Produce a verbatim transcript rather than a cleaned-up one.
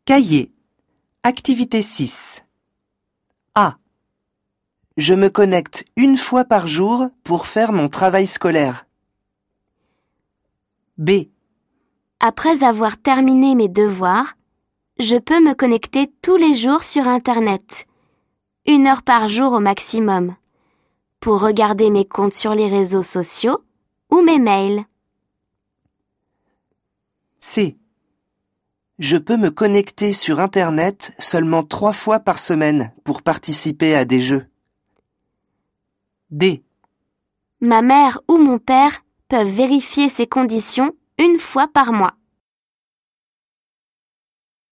Cahier. Activité six. A. Je me connecte une fois par jour pour faire mon travail scolaire. B. Après avoir terminé mes devoirs, je peux me connecter tous les jours sur Internet, une heure par jour au maximum, pour regarder mes comptes sur les réseaux sociaux ou mes mails. C. Je peux me connecter sur Internet seulement trois fois par semaine pour participer à des jeux. D. Ma mère ou mon père peuvent vérifier ces conditions une fois par mois.